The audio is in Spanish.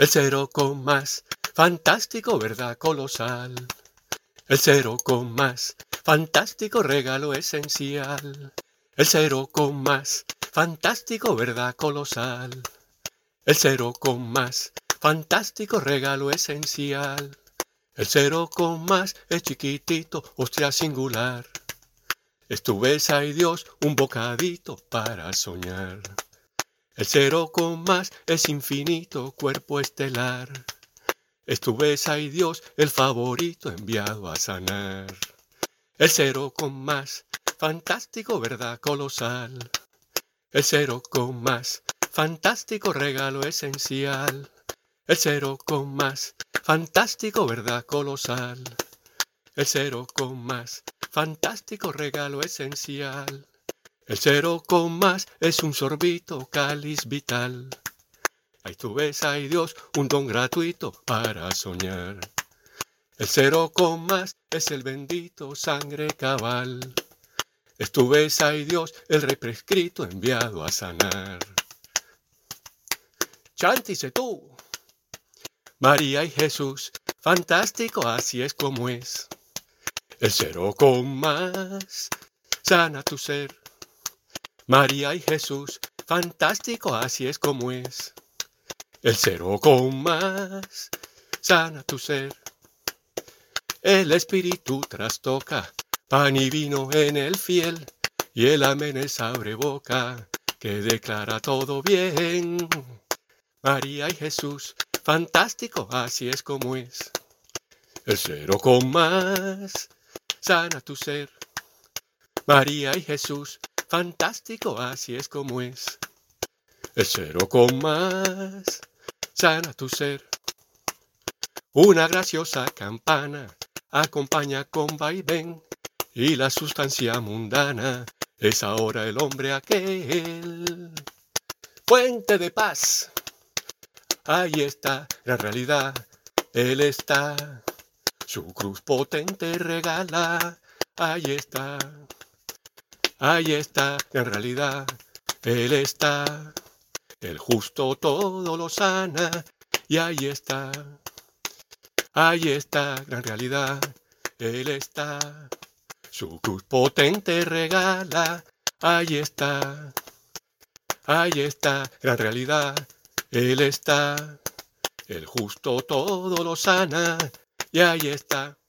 El cero con más, fantástico, verdad colosal. El cero con más, fantástico regalo esencial. El cero con más, fantástico, verdad colosal. El cero con más, fantástico regalo esencial. El cero con más es chiquitito, hostia singular. Es tu besa y Dios, un bocadito para soñar. El cero con más es infinito, cuerpo estelar. Es tu besa y Dios, el favorito enviado a sanar. El cero con más, fantástico, verdad colosal. El cero con más, fantástico regalo esencial. El cero con más, fantástico, verdad colosal. El cero con más, fantástico regalo esencial. El cero con más es un sorbito cáliz vital. Ahí tú ves, ay Dios, un don gratuito para soñar. El cero con más es el bendito sangre cabal. Es tu ves, ay Dios, el rey prescrito enviado a sanar. Chántice tú. María y Jesús, fantástico, así es como es. El cero con más sana tu ser. María y Jesús, fantástico, así es como es. El cero con más sana tu ser. El espíritu trastoca pan y vino en el fiel, y el amén es abre boca que declara todo bien. María y Jesús, fantástico, así es como es. El cero con más sana tu ser. María y Jesús, fantástico, así es como es. El cero con más sana tu ser. Una graciosa campana acompaña con vaivén, y la sustancia mundana es ahora el hombre aquel. Fuente de paz, ahí está, gran realidad, Él está. Su cruz potente regala, ahí está, gran realidad, Él está. El justo todo lo sana, y ahí está, gran realidad, Él está. Su cruz potente regala, ahí está, gran realidad, Él está. El justo todo lo sana, y ahí está.